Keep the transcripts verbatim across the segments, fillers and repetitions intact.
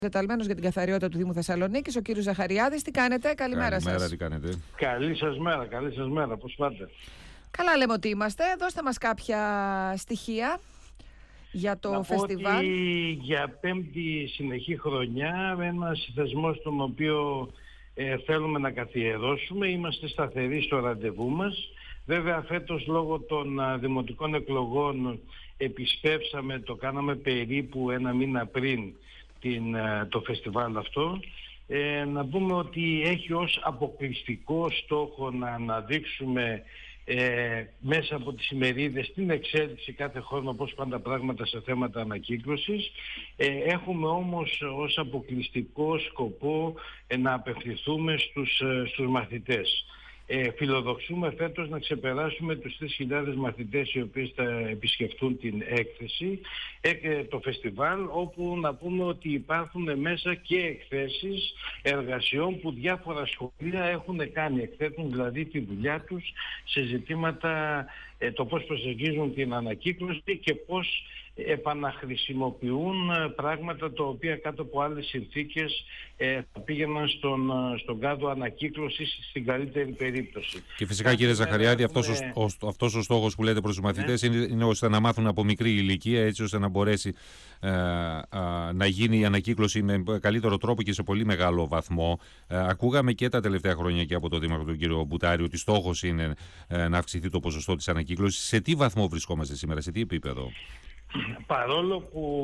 Τεταλμένος για την καθαριότητα του Δήμου Θεσσαλονίκης, ο κύριος Ζαχαριάδης. Τι κάνετε, καλημέρα, καλημέρα σας. Τι κάνετε. Καλή σας μέρα, καλή σας μέρα, πώς πάτε? Καλά λέμε ότι είμαστε. Δώστε μας κάποια στοιχεία για το Να φεστιβάλ. πω ότι για πέμπτη συνεχή χρονιά, ένας θεσμός τον οποίο ε, θέλουμε να καθιερώσουμε, είμαστε σταθεροί στο ραντεβού μας. Βέβαια φέτος λόγω των α, δημοτικών εκλογών επισπεύσαμε, το κάναμε περίπου ένα μήνα πριν την, α, το φεστιβάλ αυτό. Ε, να πούμε ότι έχει ως αποκλειστικό στόχο να αναδείξουμε ε, μέσα από τις ημερίδες την εξέλιξη κάθε χρόνο, πώς πάνε τα πράγματα σε θέματα ανακύκλωσης. Ε, έχουμε όμως ως αποκλειστικό σκοπό ε, να απευθυνθούμε στους, ε, στους μαθητές. Ε, φιλοδοξούμε φέτος να ξεπεράσουμε τους τρεις χιλιάδες μαθητές οι οποίοι θα επισκεφτούν την έκθεση, ε, το φεστιβάλ, όπου να πούμε ότι υπάρχουν μέσα και εκθέσεις εργασιών που διάφορα σχολεία έχουν κάνει. Εκθέτουν δηλαδή τη δουλειά τους σε ζητήματα ε, το πώς προσεγγίζουν την ανακύκλωση και πώς επαναχρησιμοποιούν πράγματα τα οποία κάτω από άλλες συνθήκες ε, θα πήγαιναν στον, στον κάδο ανακύκλωσης στην καλύτερη περίπτωση. Και φυσικά κύριε Ζαχαριάδη, αυτός, έχουμε... ο, ο, αυτός ο στόχος που λέτε προς τους μαθητές, ναι, είναι, είναι ώστε να μάθουν από μικρή ηλικία, έτσι ώστε να μπορέσει ε, ε, να γίνει η ανακύκλωση με καλύτερο τρόπο και σε πολύ μεγάλο βαθμό. Ε, ακούγαμε και τα τελευταία χρόνια και από τον Δήμαρχο τον κύριο Μπουτάρη ότι στόχος είναι ε, να αυξηθεί το ποσοστό της ανακύκλωσης. Σε τι βαθμό βρισκόμαστε σήμερα, σε τι επίπεδο? Παρόλο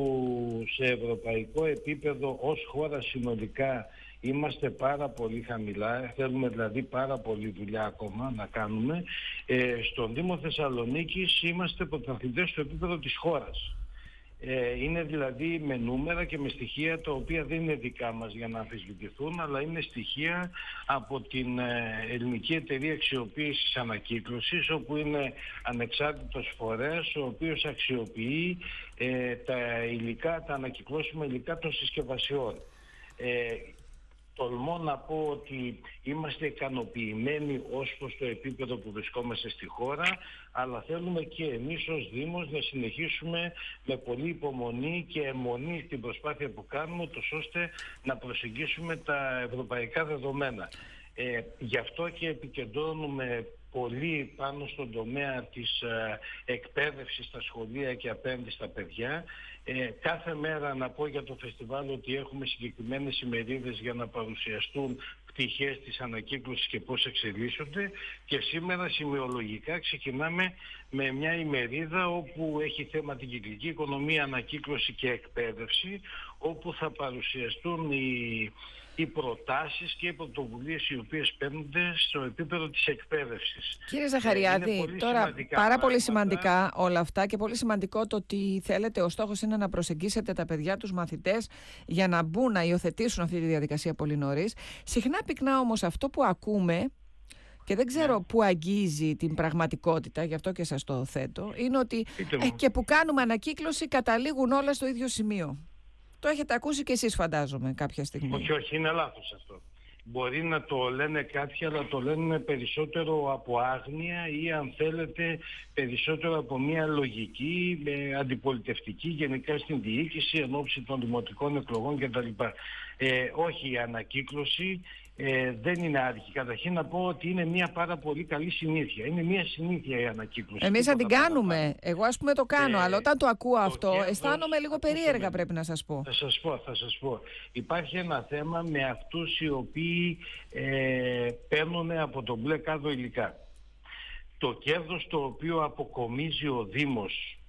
που σε ευρωπαϊκό επίπεδο ως χώρα συνολικά είμαστε πάρα πολύ χαμηλά, θέλουμε δηλαδή πάρα πολύ δουλειά ακόμα να κάνουμε, ε, στον Δήμο Θεσσαλονίκης είμαστε πρωταθλητές στο επίπεδο της χώρας. Ε, είναι δηλαδή με νούμερα και με στοιχεία τα οποία δεν είναι δικά μας για να αμφισβητηθούν, αλλά είναι στοιχεία από την ε, Ελληνική Εταιρεία Αξιοποίησης Ανακύκλωσης, όπου είναι ανεξάρτητος φορέας ο οποίος αξιοποιεί ε, τα υλικά, τα ανακυκλώσιμα υλικά των συσκευασιών. Ε, Τολμώ να πω ότι είμαστε ικανοποιημένοι ως προς το επίπεδο που βρισκόμαστε στη χώρα, αλλά θέλουμε και εμείς ως Δήμος να συνεχίσουμε με πολύ υπομονή και αιμονή την προσπάθεια που κάνουμε, τόσο ώστε να προσεγγίσουμε τα ευρωπαϊκά δεδομένα. Ε, γι' αυτό και επικεντρώνουμε πολύ πάνω στον τομέα της ε, εκπαίδευσης στα σχολεία και απέναντι στα παιδιά. Ε, κάθε μέρα να πω για το φεστιβάλ ότι έχουμε συγκεκριμένες ημερίδες για να παρουσιαστούν πτυχές της ανακύκλωσης και πώς εξελίσσονται, και σήμερα σημειολογικά ξεκινάμε με μια ημερίδα όπου έχει θέμα την κυκλική οικονομία, ανακύκλωση και εκπαίδευση, όπου θα παρουσιαστούν οι, οι προτάσεις και οι πρωτοβουλίες οι οποίες παίρνονται στο επίπεδο της εκπαίδευσης. Κύριε Ζαχαριάδη, τώρα πάρα πολύ σημαντικά όλα αυτά και πολύ σημαντικό το ότι θέλετε, ο στόχος είναι να προσεγγίσετε τα παιδιά, τους μαθητές, για να μπουν, να υιοθετήσουν αυτή τη διαδικασία πολύ νωρίς. Συχνά πυκνά όμως αυτό που ακούμε, και δεν ξέρω πού αγγίζει την πραγματικότητα, γι' αυτό και σας το θέτω, είναι ότι ε, και που κάνουμε ανακύκλωση καταλήγουν όλα στο ίδιο σημείο. Το έχετε ακούσει και εσείς, φαντάζομαι, κάποια στιγμή. Όχι, όχι, είναι λάθος αυτό. Μπορεί να το λένε κάποιοι, αλλά το λένε περισσότερο από άγνοια ή, αν θέλετε, περισσότερο από μια λογική ε, αντιπολιτευτική γενικά στην διοίκηση εν ώψη των δημοτικών εκλογών κτλ. Ε, όχι, η ανακύκλωση ε, δεν είναι άδικη. Καταρχήν να πω ότι είναι μια πάρα πολύ καλή συνήθεια. Είναι μια συνήθεια η ανακύκλωση. Εμείς θα την κάνουμε. Παραπάνω. Εγώ ας πούμε το κάνω, ε, αλλά όταν το ακούω το αυτό κέρδος, αισθάνομαι λίγο περίεργα, πρέπει να σας πω. Θα σας πω, θα σας πω. Υπάρχει ένα θέμα με αυτούς οι οποίοι ε, παίρνουν από τον μπλε κάδο υλικά. Το κέρδος το οποίο αποκομίζει ο Δήμος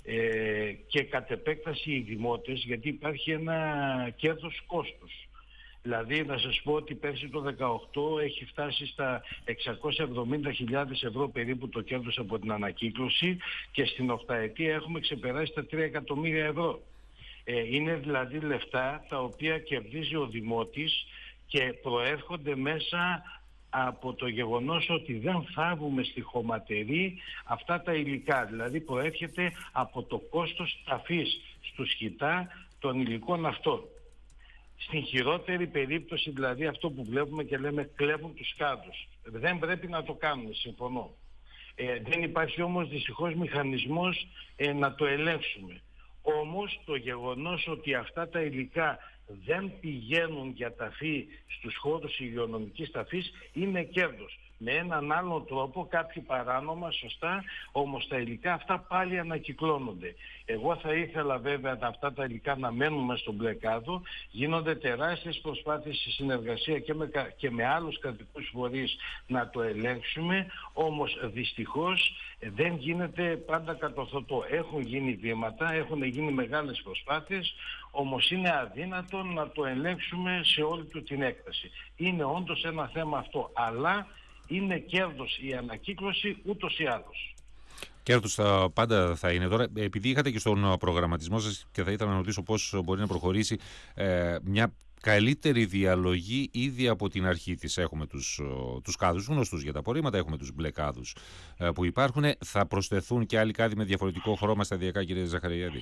ε, και κατ' επέκταση οι δημότες, γιατί υπάρχει ένα κέρδος κόστος. Δηλαδή να σας πω ότι πέρσι το δεκαοκτώ έχει φτάσει στα εξακόσιες εβδομήντα χιλιάδες ευρώ περίπου το κέρδος από την ανακύκλωση, και στην οχταετία έχουμε ξεπεράσει τα τρία εκατομμύρια ευρώ. Ε, είναι δηλαδή λεφτά τα οποία κερδίζει ο δημότης και προέρχονται μέσα από το γεγονός ότι δεν θάβουμε στη χωματερή αυτά τα υλικά. Δηλαδή προέρχεται από το κόστος ταφής στου χιτά των υλικών αυτών. Στην χειρότερη περίπτωση, δηλαδή αυτό που βλέπουμε και λέμε κλέβουν τους κάδους. Δεν πρέπει να το κάνουμε, συμφωνώ. Ε, δεν υπάρχει όμως δυστυχώς μηχανισμός ε, να το ελέγξουμε. Όμως το γεγονός ότι αυτά τα υλικά δεν πηγαίνουν για ταφή στους χώρους υγειονομικής ταφής είναι κέρδος. Με έναν άλλο τρόπο, κάποιοι παράνομα, σωστά, όμως τα υλικά αυτά πάλι ανακυκλώνονται. Εγώ θα ήθελα βέβαια αυτά τα υλικά να μένουν στον μπλε κάδο. Γίνονται τεράστιες προσπάθειες σε συνεργασία και με, και με άλλους κρατικούς φορείς να το ελέγξουμε, όμως δυστυχώς δεν γίνεται πάντα κατορθωτό. Έχουν γίνει βήματα, έχουν γίνει μεγάλες προσπάθειες, όμως είναι αδύνατο να το ελέγξουμε σε όλη του την έκταση. Είναι όντως ένα θέμα αυτό, αλλά είναι κέρδος η ανακύκλωση ούτως ή άλλως. Κέρδος θα, πάντα θα είναι. Τώρα, επειδή είχατε και στον προγραμματισμό σας και θα ήθελα να ρωτήσω πώς μπορεί να προχωρήσει ε, μια καλύτερη διαλογή ήδη από την αρχή της. Έχουμε τους, τους κάδους γνωστούς για τα απορρίμματα, έχουμε τους μπλε κάδους ε, που υπάρχουν. Θα προσθεθούν και άλλοι κάδοι με διαφορετικό χρώμα σταδιακά, κύριε Ζαχαριάδη?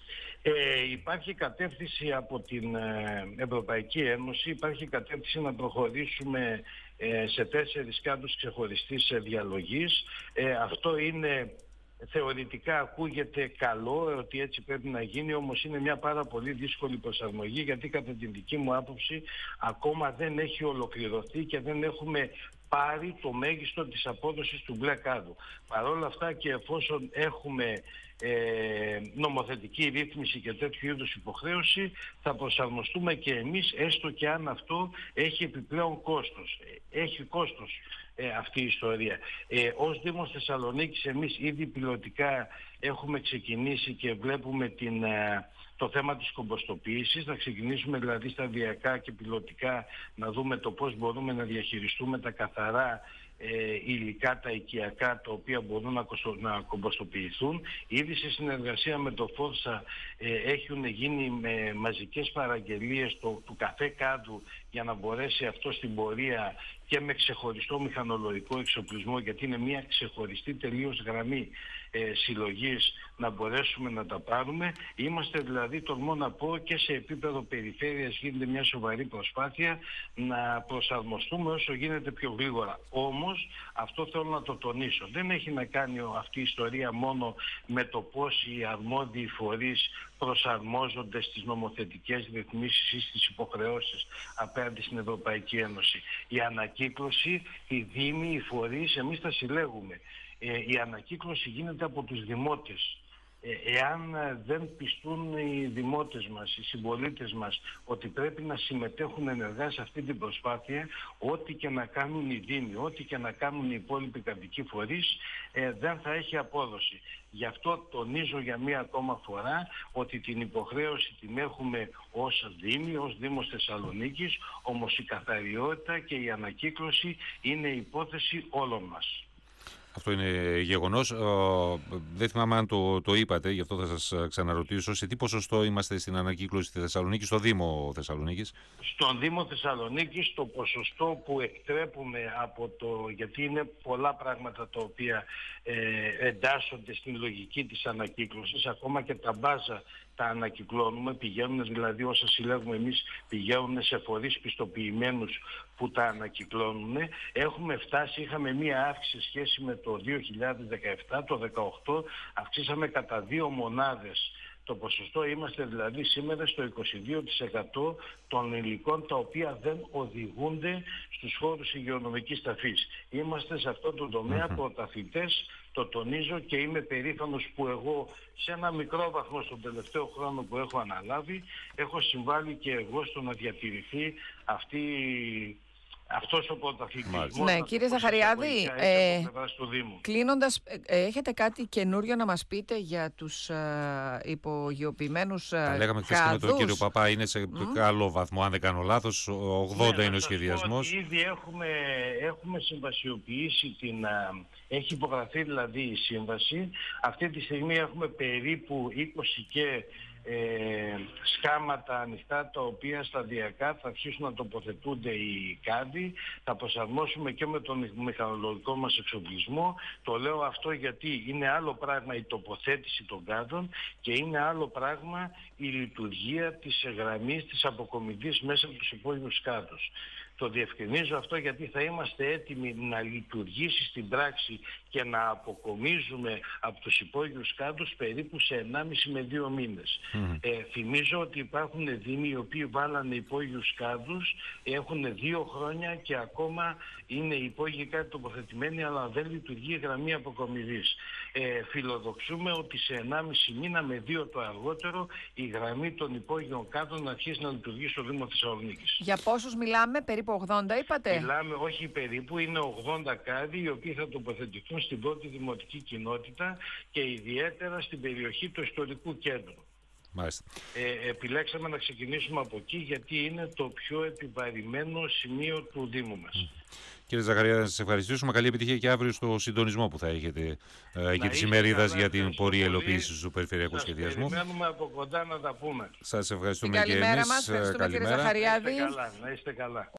Ε, υπάρχει κατεύθυνση από την Ευρωπαϊκή Ένωση, υπάρχει κατεύθυνση να προχωρήσουμε ε, σε τέσσερις κάδους ξεχωριστής διαλογής. Ε, αυτό είναι, θεωρητικά ακούγεται καλό ότι έτσι πρέπει να γίνει, όμως είναι μια πάρα πολύ δύσκολη προσαρμογή, γιατί κατά την δική μου άποψη ακόμα δεν έχει ολοκληρωθεί και δεν έχουμε πάρει το μέγιστο της απόδοσης του μπλε κάδου. Παρ' όλα αυτά, και εφόσον έχουμε ε, νομοθετική ρύθμιση και τέτοιου είδους υποχρέωση, θα προσαρμοστούμε και εμείς, έστω και αν αυτό έχει επιπλέον κόστος. Έχει κόστος ε, αυτή η ιστορία. Ε, ως Δήμος Θεσσαλονίκης εμείς ήδη πιλωτικά έχουμε ξεκινήσει και βλέπουμε την... Ε, το θέμα της κομποστοποίησης. Θα ξεκινήσουμε δηλαδή σταδιακά και πιλωτικά να δούμε το πώς μπορούμε να διαχειριστούμε τα καθαρά ε, υλικά, τα οικιακά, τα οποία μπορούν να, να κομποστοποιηθούν. Ήδη σε συνεργασία με το Φόρσα ε, έχουν γίνει με μαζικές παραγγελίες το, του κάθε κάδου για να μπορέσει αυτό στην πορεία και με ξεχωριστό μηχανολογικό εξοπλισμό, γιατί είναι μια ξεχωριστή τελείως γραμμή ε, συλλογής, να μπορέσουμε να τα πάρουμε. Είμαστε δηλαδή, τολμώ να πω, και σε επίπεδο περιφέρειας γίνεται μια σοβαρή προσπάθεια να προσαρμοστούμε όσο γίνεται πιο γρήγορα. Όμως, αυτό θέλω να το τονίσω, δεν έχει να κάνει αυτή η ιστορία μόνο με το πώς οι αρμόδιοι φορείς προσαρμόζονται στις νομοθετικές ρυθμίσεις ή στις υποχρεώσεις απέναντι στην Ευρωπαϊκή Ένωση. Η ανακύκλωση, οι δήμοι, οι φορείς, εμείς τα συλλέγουμε. Ε, η ανακύκλωση γίνεται από τους δημότες. Εάν δεν πιστούν οι δημότες μας, οι συμπολίτες μας, ότι πρέπει να συμμετέχουν ενεργά σε αυτή την προσπάθεια, ό,τι και να κάνουν οι δήμοι, ό,τι και να κάνουν οι υπόλοιποι κρατικοί φορείς, ε, δεν θα έχει απόδοση. Γι' αυτό τονίζω για μία ακόμα φορά ότι την υποχρέωση την έχουμε ως Δήμοι, ως Δήμος Θεσσαλονίκης, όμως η καθαριότητα και η ανακύκλωση είναι υπόθεση όλων μας. Αυτό είναι γεγονός. Ε, δεν θυμάμαι αν το, το είπατε, γι' αυτό θα σας ξαναρωτήσω. Σε τι ποσοστό είμαστε στην ανακύκλωση στη Θεσσαλονίκη, στο Δήμο Θεσσαλονίκης? Στον Δήμο Θεσσαλονίκης το ποσοστό που εκτρέπουμε από το... γιατί είναι πολλά πράγματα τα οποία ε, εντάσσονται στην λογική της ανακύκλωσης, ακόμα και τα μπάζα τα ανακυκλώνουμε, πηγαίνουν δηλαδή όσα συλλέγουμε εμείς, πηγαίνουν σε φορείς πιστοποιημένους που τα ανακυκλώνουν. Έχουμε φτάσει, είχαμε μία αύξηση σε σχέση με το δύο χιλιάδες δεκαεπτά, το δεκαοκτώ αυξήσαμε κατά δύο μονάδες το ποσοστό. Είμαστε δηλαδή σήμερα στο είκοσι δύο τοις εκατό των υλικών τα οποία δεν οδηγούνται στους χώρους υγειονομικής ταφής. Είμαστε σε αυτό το τομέα mm-hmm. πρωταθλητές, το τονίζω, και είμαι περήφανος που εγώ σε ένα μικρό βαθμό στον τελευταίο χρόνο που έχω αναλάβει έχω συμβάλει και εγώ στο να διατηρηθεί αυτή αυτός ο πρωταθλητισμός. Ναι, κύριε Ζαχαριάδη, ε, κλείνοντας, ε, έχετε κάτι καινούριο να μας πείτε για τους ε, υπογειοποιημένους ε, Τα λέγαμε χθες και με τον κύριο Παπά, είναι σε mm. καλό βαθμό, αν δεν κάνω λάθος, ογδόντα ναι, είναι ο σχεδιασμός. Ήδη έχουμε, έχουμε συμβασιοποιήσει την... Έχει υπογραφεί δηλαδή η σύμβαση. Αυτή τη στιγμή έχουμε περίπου είκοσι και Ε, σκάματα ανοιχτά, τα οποία σταδιακά θα αρχίσουν να τοποθετούνται οι κάδοι. Θα προσαρμόσουμε και με τον μηχανολογικό μας εξοπλισμό. Το λέω αυτό γιατί είναι άλλο πράγμα η τοποθέτηση των κάδων και είναι άλλο πράγμα η λειτουργία της γραμμής της αποκομιδής μέσα από τους υπόγειους κάδους. Το διευκρινίζω αυτό γιατί θα είμαστε έτοιμοι να λειτουργήσει στην πράξη και να αποκομίζουμε από τους υπόγειους κάδους περίπου σε ενάμιση με δύο μήνες. Mm. Ε, θυμίζω ότι υπάρχουν δήμοι οι οποίοι βάλανε υπόγειους κάδους, έχουν δύο χρόνια και ακόμα είναι υπόγειοι κάδοι τοποθετημένοι, αλλά δεν λειτουργεί η γραμμή αποκομιδής. Ε, φιλοδοξούμε ότι σε ενάμιση μήνα με δύο το αργότερο η γραμμή των υπόγειων κάδων να αρχίσει να λειτουργεί στο Δήμο Θεσσαλονίκης. Για πόσους μιλάμε, περίπου ογδόντα είπατε? Μιλάμε, όχι περίπου, είναι ογδόντα κάδοι οι οποίοι θα τοποθετηθούν στην πρώτη δημοτική κοινότητα και ιδιαίτερα στην περιοχή του ιστορικού κέντρου. Ε, επιλέξαμε να ξεκινήσουμε από εκεί γιατί είναι το πιο επιβαρημένο σημείο του Δήμου μας. Mm. Κύριε Ζαχαρία, να σας ευχαριστήσουμε. Καλή επιτυχία και αύριο στο συντονισμό που θα έχετε ε, και της ημερίδας για την πορεία υλοποίησης του περιφερειακού σχεδιασμού. Περιμένουμε από κοντά να τα πούμε. Σας ευχαριστούμε και εμείς. Καλημέρα μας. Ευχαριστούμε, κύριε Ζαχαριάδη. Να είστε καλά. Να είστε καλά.